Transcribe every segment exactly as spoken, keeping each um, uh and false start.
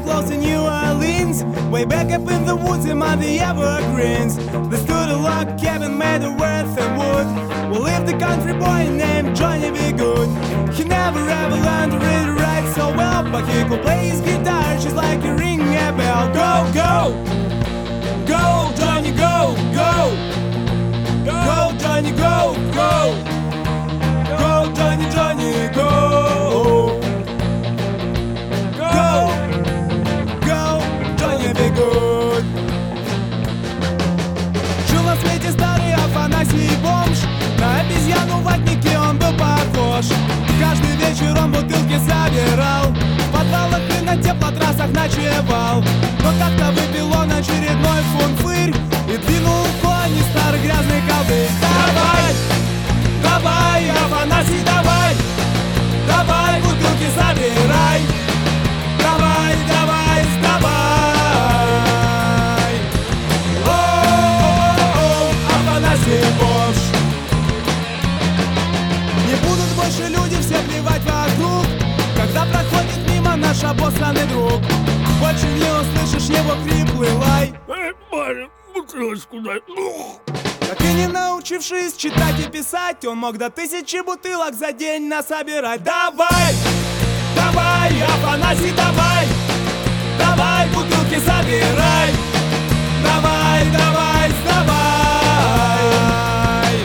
close to New Orleans, way back up in the woods among the evergreens. There stood a log cabin made of earth and wood. We lived a country boy named Johnny B. Good. He never ever learned to read or write so well, but he could play his guitar just like a ringing a bell. Go, go, go, Johnny, go, go, go, Johnny, go, go, go, Johnny, Johnny, go, go, go, Johnny B. Good. Жил на свете старый Афанасий бомж, на обезьяну в ватнике он был похож. Каждый вечер он бутылки собирал, в подвалах и на теплотрассах ночевал. Но как-то выпил он очередной фунфырь и двинул в кони старый грязный коврик. Давай, давай, Афанасий, давай, давай бутылки собирай, давай, давай, сдавай. О-о-о, Афанасий бомж. Не будут больше люди все плевать вокруг, когда проходит мимо наш обоссанный друг. Больше не услышишь его хриплый лай. Эй, парень, бутылочку дай. Так и не научившись читать и писать, он мог до тысячи бутылок за день насобирать. Давай, давай, Афанасий, давай, давай бутылки собирай, давай, давай, сдавай.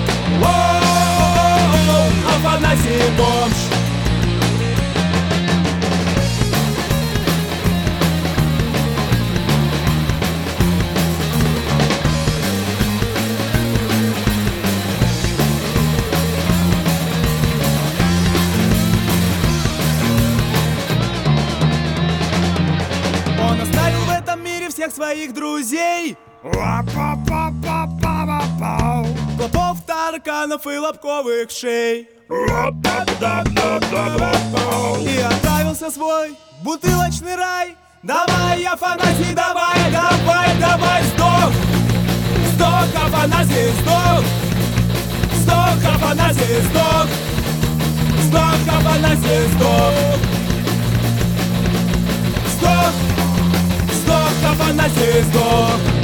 О-о-о, Афанасий бомж. Он оставил в этом мире всех своих друзей, клопов, тараканов и лобковых шей, и отправился свой бутылочный рай. Давай, Афанасий, давай, давай, давай, сдох, сдох, Афанасий, сдох, сдох, Афанасий, сдох, сдох, Афанасий, сдох, сдох, сдох, Афанасий, сдох.